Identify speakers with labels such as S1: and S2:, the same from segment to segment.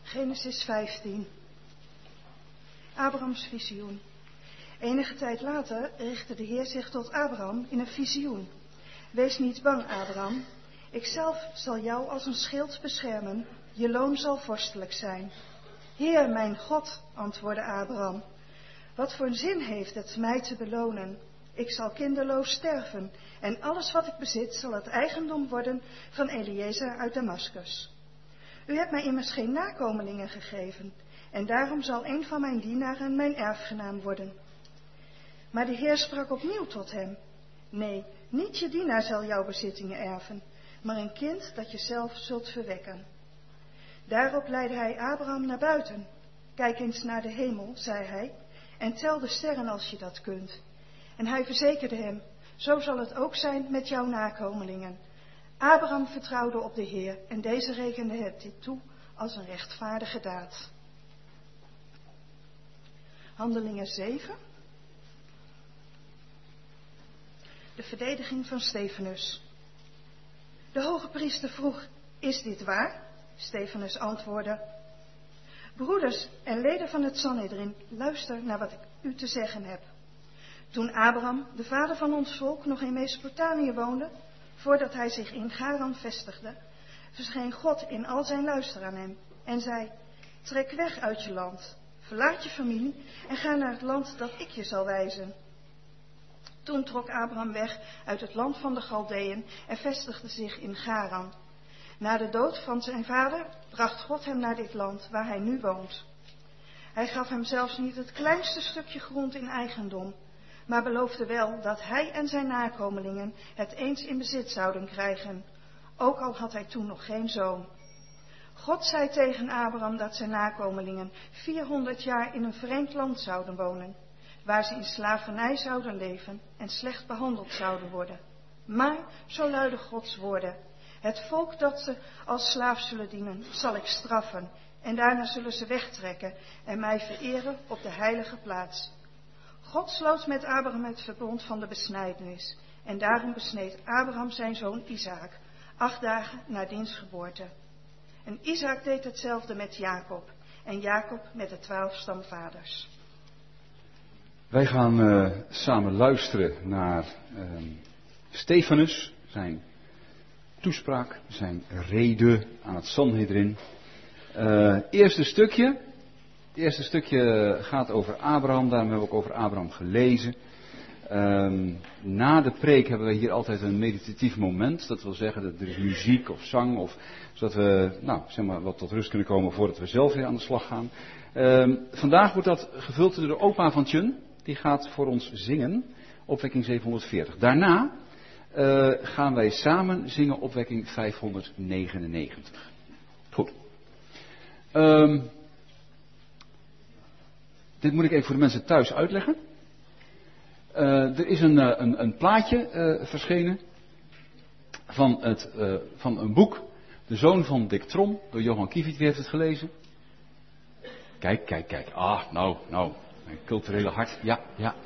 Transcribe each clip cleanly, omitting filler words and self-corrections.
S1: Genesis 15. Abrahams visioen. Enige tijd later richtte de Heer zich tot Abraham in een visioen. Wees niet bang, Abraham. Ikzelf zal jou als een schild beschermen. Je loon zal vorstelijk zijn. Heer, mijn God, antwoordde Abraham. Wat voor zin heeft het mij te belonen? Ik zal kinderloos sterven en alles wat ik bezit zal het eigendom worden van Eliezer uit Damaskus. U hebt mij immers geen nakomelingen gegeven en daarom zal een van mijn dienaren mijn erfgenaam worden. Maar de Heer sprak opnieuw tot hem. Nee, niet je dienaar zal jouw bezittingen erven, maar een kind dat je zelf zult verwekken. Daarop leidde hij Abraham naar buiten. Kijk eens naar de hemel, zei hij, en tel de sterren als je dat kunt. En hij verzekerde hem, zo zal het ook zijn met jouw nakomelingen. Abraham vertrouwde op de Heer en deze rekende het dit toe als een rechtvaardige daad. Handelingen 7. De verdediging van Stefanus. De hoge priester vroeg, is dit waar? Stefanus antwoordde, broeders en leden van het Sanhedrin, luister naar wat ik u te zeggen heb. Toen Abraham, de vader van ons volk, nog in Mesopotamië woonde, voordat hij zich in Haran vestigde, verscheen God in al zijn luister aan hem en zei, trek weg uit je land, verlaat je familie en ga naar het land dat ik je zal wijzen. Toen trok Abraham weg uit het land van de Galdeën en vestigde zich in Haran. Na de dood van zijn vader bracht God hem naar dit land waar hij nu woont. Hij gaf hem zelfs niet het kleinste stukje grond in eigendom, maar beloofde wel dat hij en zijn nakomelingen het eens in bezit zouden krijgen, ook al had hij toen nog geen zoon. God zei tegen Abraham dat zijn nakomelingen 400 jaar in een vreemd land zouden wonen, waar ze in slavernij zouden leven en slecht behandeld zouden worden. Maar, zo luidden Gods woorden, het volk dat ze als slaaf zullen dienen, zal ik straffen en daarna zullen ze wegtrekken en mij vereren op de heilige plaats. God sloot met Abraham het verbond van de besnijdenis en daarom besneed Abraham zijn zoon Isaak, 8 dagen na diens geboorte. En Isaak deed hetzelfde met Jacob en Jacob met de 12 stamvaders.
S2: Wij gaan samen luisteren naar Stefanus, zijn toespraak, zijn rede aan het Sanhedrin. Het eerste stukje gaat over Abraham, daarom hebben we ook over Abraham gelezen. Na de preek hebben we hier altijd een meditatief moment, dat wil zeggen dat er is muziek of zang, of zodat we wat tot rust kunnen komen voordat we zelf weer aan de slag gaan. Vandaag wordt dat gevuld door de opa van Tjun, die gaat voor ons zingen, opwekking 740. Daarna gaan wij samen zingen opwekking 599. Goed. Dit moet ik even voor de mensen thuis uitleggen. Er is een plaatje verschenen van een boek, De Zoon van Dick Trom, door Johan Kiviet. Wie heeft het gelezen? Kijk. Nou, mijn culturele hart. Ja.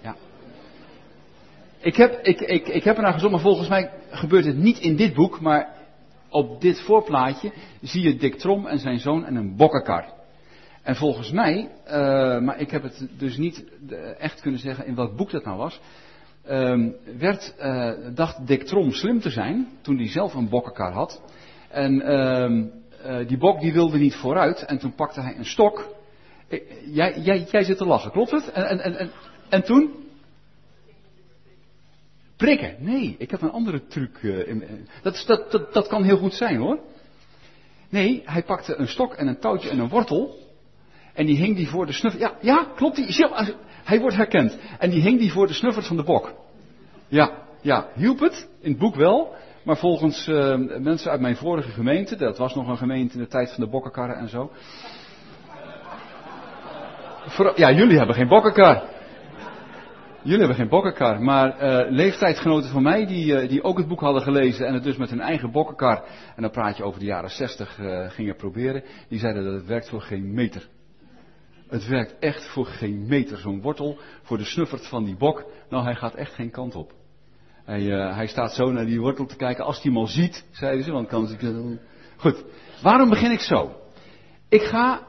S2: Ik heb ernaar gezocht, maar volgens mij gebeurt het niet in dit boek, maar op dit voorplaatje zie je Dick Trom en zijn zoon en een bokkenkar. En volgens mij, maar ik heb het dus niet echt kunnen zeggen in welk boek dat nou was, dacht Dick Trom slim te zijn toen hij zelf een bokkenkar had. En die bok die wilde niet vooruit en toen pakte hij een stok. Jij zit te lachen, klopt het? En toen? Prikken. Nee, ik heb een andere truc. Dat kan heel goed zijn hoor. Nee, hij pakte een stok en een touwtje en een wortel. En die hing die voor de snuffert. Ja, klopt. Hij wordt herkend. En die hing die voor de snuffert van de bok. Ja, hielp het? In het boek wel. Maar volgens mensen uit mijn vorige gemeente, dat was nog een gemeente in de tijd van de bokkenkarren en zo. Jullie hebben geen bokkenkar. Maar leeftijdgenoten van mij die ook het boek hadden gelezen en het dus met hun eigen bokkenkar, en dan praat je over de jaren 60, gingen proberen, die zeiden dat het werkt voor geen meter. Het werkt echt voor geen meter, zo'n wortel voor de snuffert van die bok. Nou, hij gaat echt geen kant op. Hij staat zo naar die wortel te kijken, als hij hem al ziet, zeiden ze, want kan ze... Goed, waarom begin ik zo? Ik ga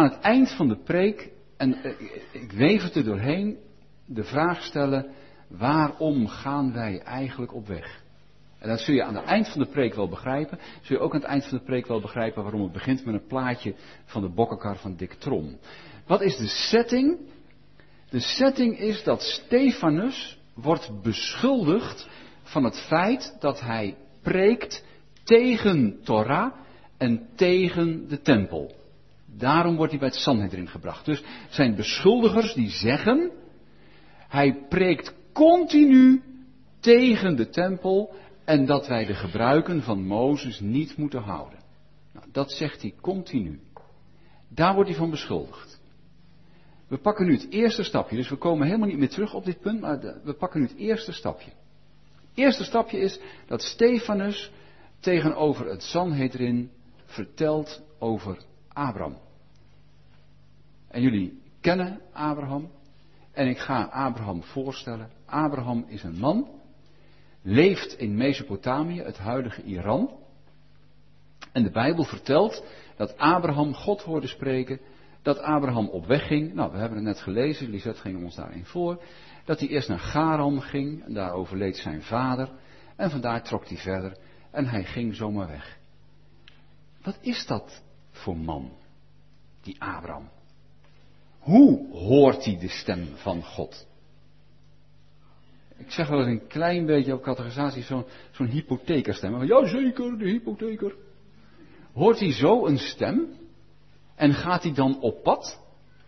S2: aan het eind van de preek, en ik weef het er doorheen, de vraag stellen, waarom gaan wij eigenlijk op weg? En dat zul je aan het eind van de preek wel begrijpen. Zul je ook aan het eind van de preek wel begrijpen waarom het begint met een plaatje van de bokkenkar van Dick Trom. Wat is de setting? De setting is dat Stefanus wordt beschuldigd van het feit dat hij preekt tegen Torah en tegen de tempel. Daarom wordt hij bij het Sanhedrin gebracht. Dus zijn beschuldigers die zeggen, hij preekt continu tegen de tempel en dat wij de gebruiken van Mozes niet moeten houden. Nou, dat zegt hij continu. Daar wordt hij van beschuldigd. We pakken nu het eerste stapje, dus we komen helemaal niet meer terug op dit punt, maar we pakken nu het eerste stapje. Het eerste stapje is dat Stefanus tegenover het Sanhedrin vertelt over Abraham. En jullie kennen Abraham. En ik ga Abraham voorstellen. Abraham is een man. Leeft in Mesopotamië, het huidige Iran. En de Bijbel vertelt dat Abraham God hoorde spreken. Dat Abraham op weg ging. Nou, we hebben het net gelezen. Lisette ging ons daarin voor. Dat hij eerst naar Garan ging. En daar overleed zijn vader. En vandaar trok hij verder. En hij ging zomaar weg. Wat is dat voor man? Die Abraham. Hoe hoort hij de stem van God? Ik zeg wel eens een klein beetje op categorisatie zo'n hypothekerstem. Ja zeker, de hypotheker. Hoort hij zo een stem? En gaat hij dan op pad?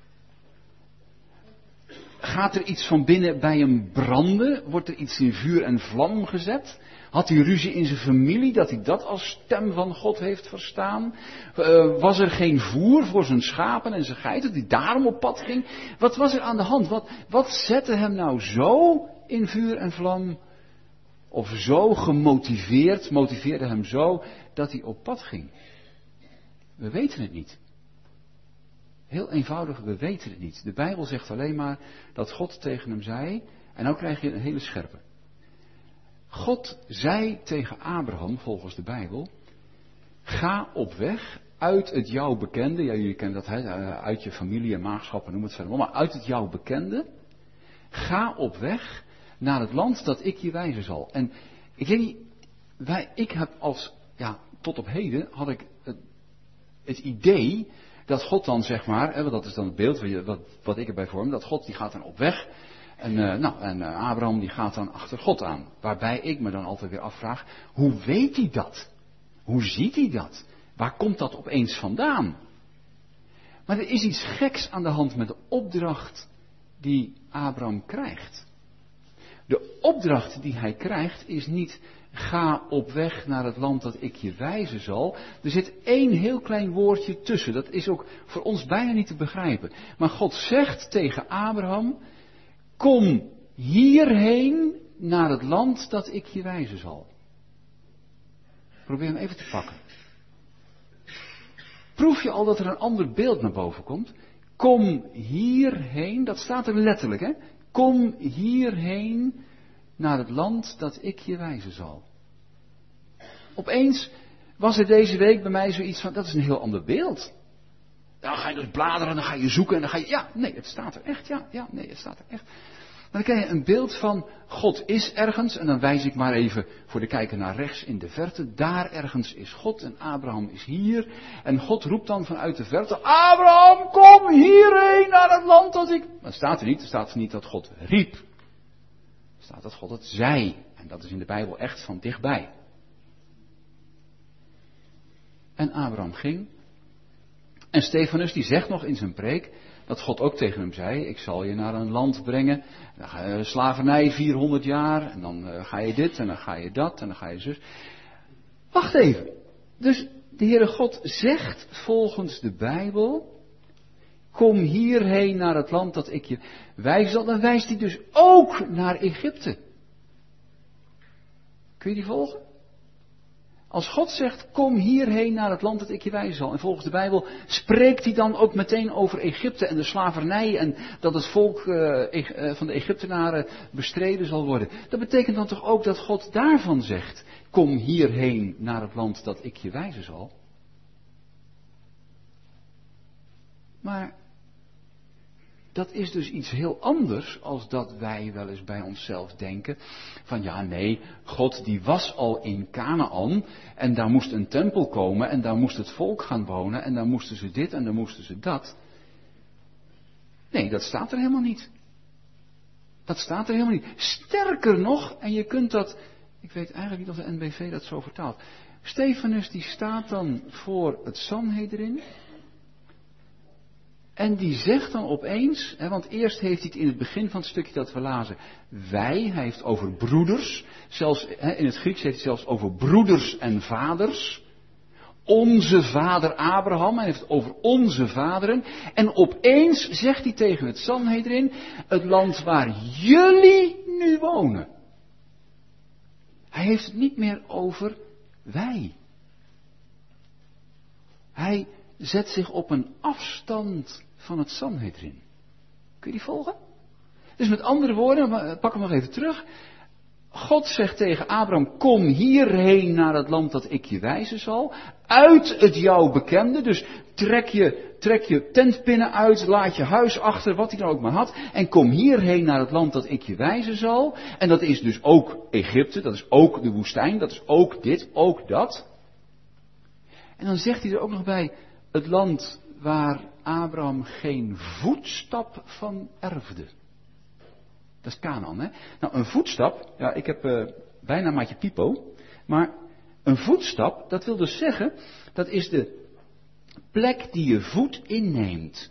S2: Gaat er iets van binnen bij hem branden? Wordt er iets in vuur en vlam gezet? Had hij ruzie in zijn familie, dat hij dat als stem van God heeft verstaan? Was er geen voer voor zijn schapen en zijn geiten, dat hij daarom op pad ging? Wat was er aan de hand? Wat zette hem nou zo in vuur en vlam? Of zo motiveerde hem zo, dat hij op pad ging? We weten het niet. Heel eenvoudig, we weten het niet. De Bijbel zegt alleen maar dat God tegen hem zei, en nou krijg je een hele scherpe. God zei tegen Abraham, volgens de Bijbel, ga op weg uit het jou bekende, ja jullie kennen dat, uit je familie en maagschappen, noem het verder, maar uit het jou bekende, ga op weg naar het land dat ik je wijzen zal. En ik weet niet, ik heb tot op heden had ik het idee dat God dan zeg maar, dat is dan het beeld wat ik erbij vorm, dat God die gaat dan op weg. En Abraham die gaat dan achter God aan. Waarbij ik me dan altijd weer afvraag, hoe weet hij dat? Hoe ziet hij dat? Waar komt dat opeens vandaan? Maar er is iets geks aan de hand met de opdracht die Abraham krijgt. De opdracht die hij krijgt is niet, ga op weg naar het land dat ik je wijzen zal. Er zit één heel klein woordje tussen. Dat is ook voor ons bijna niet te begrijpen. Maar God zegt tegen Abraham, kom hierheen naar het land dat ik je wijzen zal. Probeer hem even te pakken. Proef je al dat er een ander beeld naar boven komt? Kom hierheen, dat staat er letterlijk hè. Kom hierheen naar het land dat ik je wijzen zal. Opeens was er deze week bij mij zoiets van, dat is een heel ander beeld. Dan ga je dus bladeren, dan ga je zoeken en dan ga je, het staat er echt, het staat er echt. Dan krijg je een beeld van, God is ergens, en dan wijs ik maar even voor de kijker naar rechts in de verte. Daar ergens is God en Abraham is hier. En God roept dan vanuit de verte, Abraham, kom hierheen naar het land dat ik... Maar er staat niet dat God riep. Er staat dat God het zei. En dat is in de Bijbel echt van dichtbij. En Abraham ging. En Stefanus die zegt nog in zijn preek dat God ook tegen hem zei, ik zal je naar een land brengen, dan ga je slavernij 400 jaar, en dan ga je dit, en dan ga je dat, en dan ga je zus. Wacht even. Dus de Heere God zegt volgens de Bijbel, kom hierheen naar het land dat ik je wijzen zal, dan wijst hij dus ook naar Egypte. Kun je die volgen? Als God zegt, kom hierheen naar het land dat ik je wijzen zal. En volgens de Bijbel spreekt hij dan ook meteen over Egypte en de slavernij. En dat het volk van de Egyptenaren bestreden zal worden. Dat betekent dan toch ook dat God daarvan zegt, kom hierheen naar het land dat ik je wijzen zal. Maar dat is dus iets heel anders als dat wij wel eens bij onszelf denken. Van ja, nee, God die was al in Kanaän en daar moest een tempel komen en daar moest het volk gaan wonen en daar moesten ze dit en daar moesten ze dat. Nee, dat staat er helemaal niet. Dat staat er helemaal niet. Sterker nog, en je kunt dat, ik weet eigenlijk niet of de NBV dat zo vertaalt. Stefanus die staat dan voor het Sanhedrin. En die zegt dan opeens, want eerst heeft hij het in het begin van het stukje dat we lazen, wij, hij heeft over broeders, zelfs in het Grieks heeft hij zelfs over broeders en vaders. Onze vader Abraham, hij heeft het over onze vaderen. En opeens zegt hij tegen het Sanhedrin, het land waar jullie nu wonen. Hij heeft het niet meer over wij. Hij zet zich op een afstand van het Sanhedrin. Kun je die volgen? Dus met andere woorden, pak hem nog even terug. God zegt tegen Abraham, kom hierheen naar het land dat ik je wijzen zal. Uit het jou bekende, dus trek je tentpinnen uit, laat je huis achter, wat hij dan ook maar had. En kom hierheen naar het land dat ik je wijzen zal. En dat is dus ook Egypte, dat is ook de woestijn, dat is ook dit, ook dat. En dan zegt hij er ook nog bij, het land waar Abraham geen voetstap van erfde. Dat is Kanaän, hè. Nou, een voetstap, ja, ik heb bijna maatje Pipo, maar een voetstap, dat wil dus zeggen, dat is de plek die je voet inneemt.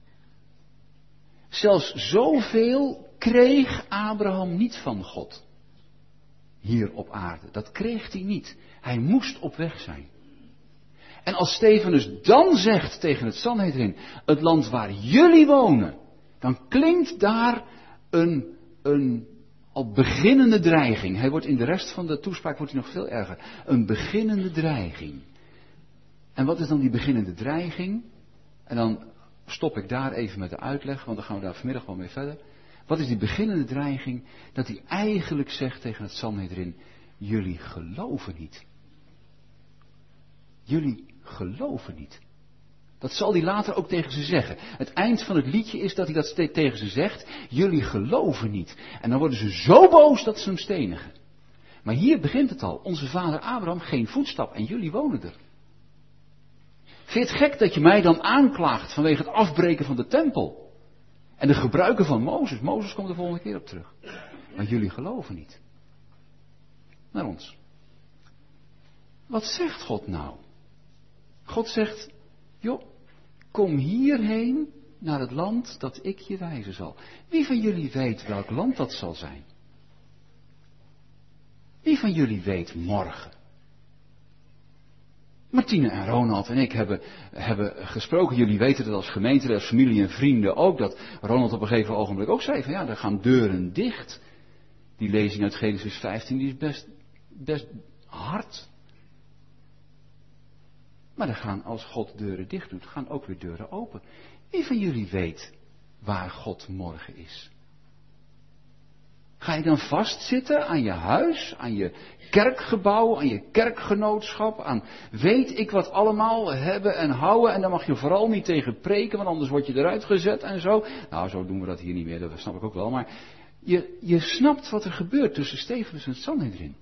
S2: Zelfs zoveel kreeg Abraham niet van God. Hier op aarde. Dat kreeg hij niet. Hij moest op weg zijn. En als Stefanus dan zegt tegen het Sanhedrin, het land waar jullie wonen, dan klinkt daar een al beginnende dreiging. Hij wordt in de rest van de toespraak wordt hij nog veel erger. Een beginnende dreiging. En wat is dan die beginnende dreiging? En dan stop ik daar even met de uitleg, want dan gaan we daar vanmiddag wel mee verder. Wat is die beginnende dreiging? Dat hij eigenlijk zegt tegen het Sanhedrin, jullie geloven niet. Jullie geloven niet. Dat zal hij later ook tegen ze zeggen. Het eind van het liedje is dat hij dat tegen ze zegt. Jullie geloven niet. En dan worden ze zo boos dat ze hem stenigen. Maar hier begint het al. Onze vader Abraham geen voetstap en jullie wonen er. Vind je het gek dat je mij dan aanklaagt vanwege het afbreken van de tempel? En de gebruiken van Mozes. Mozes komt de volgende keer op terug. Maar jullie geloven niet. Naar ons. Wat zegt God nou? God zegt, joh, kom hierheen naar het land dat ik je wijzen zal. Wie van jullie weet welk land dat zal zijn? Wie van jullie weet morgen? Martine en Ronald en ik hebben gesproken. Jullie weten het als gemeente, als familie en vrienden ook. Dat Ronald op een gegeven ogenblik ook zei van ja, er gaan deuren dicht. Die lezing uit Genesis 15 die is best hard. Maar er gaan, als God deuren dicht doet, gaan ook weer deuren open. Wie van jullie weet waar God morgen is? Ga je dan vastzitten aan je huis, aan je kerkgebouw, aan je kerkgenootschap, aan weet ik wat allemaal hebben en houden en daar mag je vooral niet tegen preken, want anders word je eruit gezet en zo. Nou, zo doen we dat hier niet meer, dat snap ik ook wel, maar je snapt wat er gebeurt tussen Stefanus en Sanhedrin.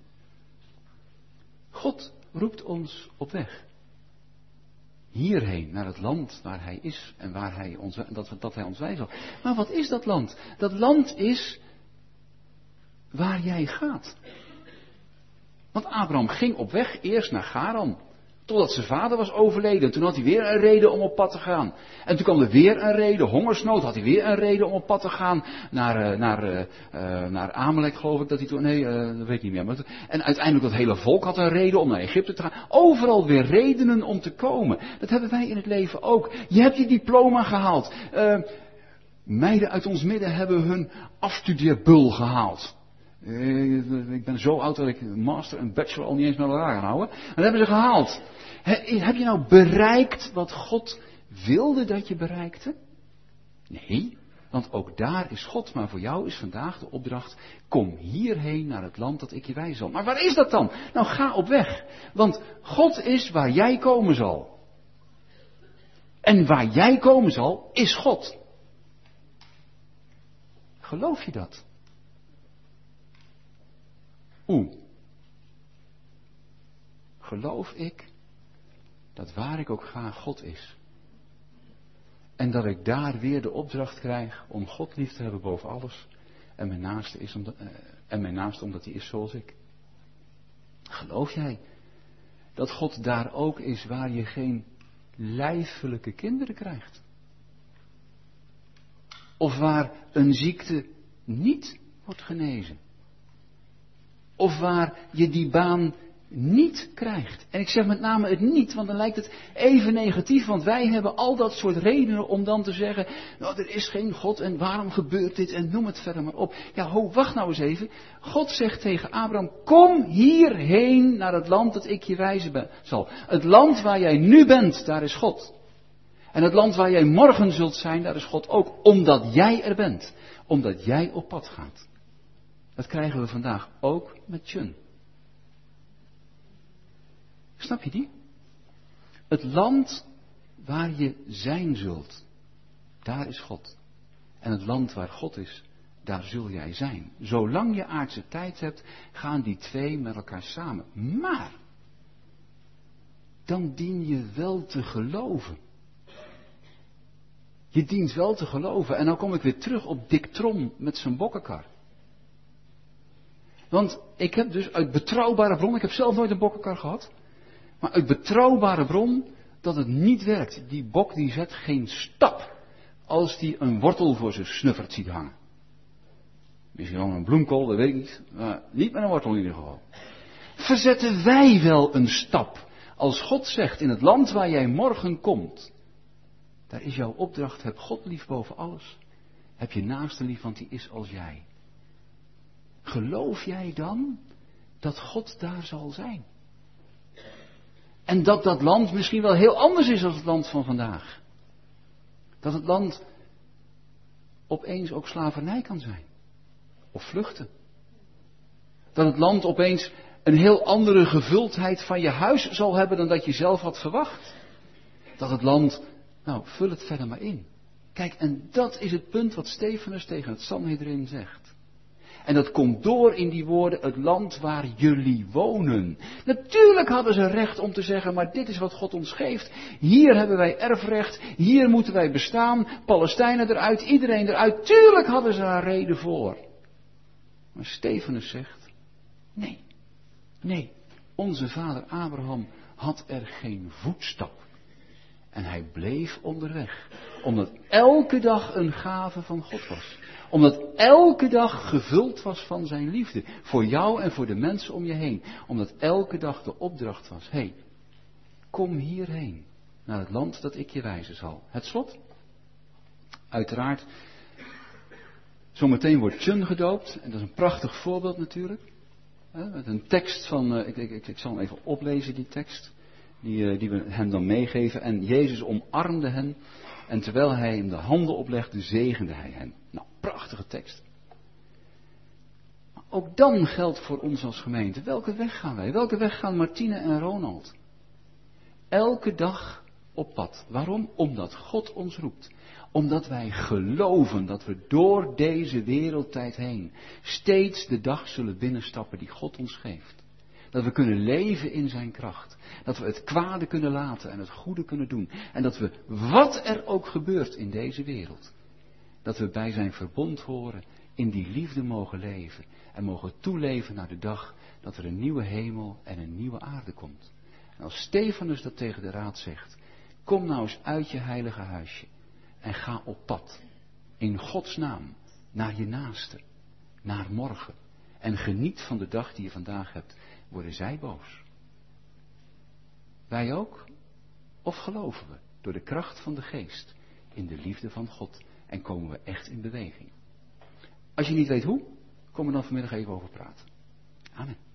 S2: God roept ons op weg. Hierheen, naar het land waar hij is en waar hij dat hij ons wijzen zal. Maar wat is dat land? Dat land is waar jij gaat. Want Abraham ging op weg eerst naar Charan. Totdat zijn vader was overleden. Toen had hij weer een reden om op pad te gaan. En toen kwam er weer een reden, hongersnood, had hij weer een reden om op pad te gaan. Naar Amalek geloof ik dat hij toen, dat weet ik niet meer. Maar en uiteindelijk dat hele volk had een reden om naar Egypte te gaan. Overal weer redenen om te komen. Dat hebben wij in het leven ook. Je hebt je diploma gehaald. Meiden uit ons midden hebben hun afstudeerbul gehaald. Ik ben zo oud dat ik master en bachelor al niet eens met elkaar kan houden. En dat hebben ze gehaald. Heb je nou bereikt wat God wilde dat je bereikte? Nee, want ook daar is God. Maar voor jou is vandaag de opdracht, kom hierheen naar het land dat ik je wijzen zal. Maar waar is dat dan? Nou, ga op weg. Want God is waar jij komen zal. En waar jij komen zal, is God. Geloof je dat? Geloof ik dat waar ik ook ga, God is. En dat ik daar weer de opdracht krijg om God lief te hebben boven alles. En mijn naaste omdat hij is zoals ik. Geloof jij dat God daar ook is waar je geen lijfelijke kinderen krijgt? Of waar een ziekte niet wordt genezen? Of waar je die baan niet krijgt? En ik zeg met name het niet, want dan lijkt het even negatief, want wij hebben al dat soort redenen om dan te zeggen, nou er is geen God en waarom gebeurt dit en noem het verder maar op. Ja, wacht nou eens even. God zegt tegen Abraham, kom hierheen naar het land dat ik je wijzen zal. Het land waar jij nu bent, daar is God. En het land waar jij morgen zult zijn, daar is God ook, omdat jij er bent. Omdat jij op pad gaat. Dat krijgen we vandaag ook met Chun. Snap je die? Het land waar je zijn zult, daar is God. En het land waar God is, daar zul jij zijn. Zolang je aardse tijd hebt, gaan die twee met elkaar samen. Maar, dan dien je wel te geloven. Je dient wel te geloven. En dan kom ik weer terug op Dick Trom met zijn bokkenkar. Want ik heb dus uit betrouwbare bron, ik heb zelf nooit een bokkenkar gehad, maar uit betrouwbare bron dat het niet werkt. Die bok die zet geen stap als die een wortel voor zijn snuffert ziet hangen. Misschien wel een bloemkool, dat weet ik niet, maar niet met een wortel in ieder geval. Verzetten wij wel een stap als God zegt in het land waar jij morgen komt. Daar is jouw opdracht, heb God lief boven alles. Heb je naaste lief, want die is als jij. Geloof jij dan dat God daar zal zijn? En dat dat land misschien wel heel anders is dan het land van vandaag. Dat het land opeens ook slavernij kan zijn. Of vluchten. Dat het land opeens een heel andere gevuldheid van je huis zal hebben dan dat je zelf had verwacht. Dat het land, nou vul het verder maar in. Kijk, en dat is het punt wat Stefanus tegen het Sanhedrin zegt. En dat komt door in die woorden, het land waar jullie wonen. Natuurlijk hadden ze recht om te zeggen, maar dit is wat God ons geeft. Hier hebben wij erfrecht, hier moeten wij bestaan, Palestijnen eruit, iedereen eruit. Tuurlijk hadden ze daar reden voor. Maar Stefanus zegt, nee, onze vader Abraham had er geen voetstap. En hij bleef onderweg, omdat elke dag een gave van God was. Omdat elke dag gevuld was van zijn liefde. Voor jou en voor de mensen om je heen. Omdat elke dag de opdracht was. Hé, kom hierheen. Naar het land dat ik je wijzen zal. Het slot. Uiteraard. Zometeen wordt Chun gedoopt. En dat is een prachtig voorbeeld natuurlijk. Met een tekst van. Ik zal hem even oplezen die tekst. Die we hem dan meegeven. En Jezus omarmde hen. En terwijl hij hem de handen oplegde, zegende hij hen. Nou, prachtige tekst. Maar ook dan geldt voor ons als gemeente. Welke weg gaan wij? Welke weg gaan Martine en Ronald? Elke dag op pad. Waarom? Omdat God ons roept. Omdat wij geloven dat we door deze wereldtijd heen steeds de dag zullen binnenstappen die God ons geeft. Dat we kunnen leven in zijn kracht. Dat we het kwade kunnen laten en het goede kunnen doen. En dat we, wat er ook gebeurt in deze wereld, dat we bij zijn verbond horen, in die liefde mogen leven. En mogen toeleven naar de dag dat er een nieuwe hemel en een nieuwe aarde komt. En als Stefanus dat tegen de raad zegt, kom nou eens uit je heilige huisje. En ga op pad. In Gods naam. Naar je naaste. Naar morgen. En geniet van de dag die je vandaag hebt. Worden zij boos? Wij ook? Of geloven we door de kracht van de geest in de liefde van God en komen we echt in beweging? Als je niet weet hoe, kom er dan vanmiddag even over praten. Amen.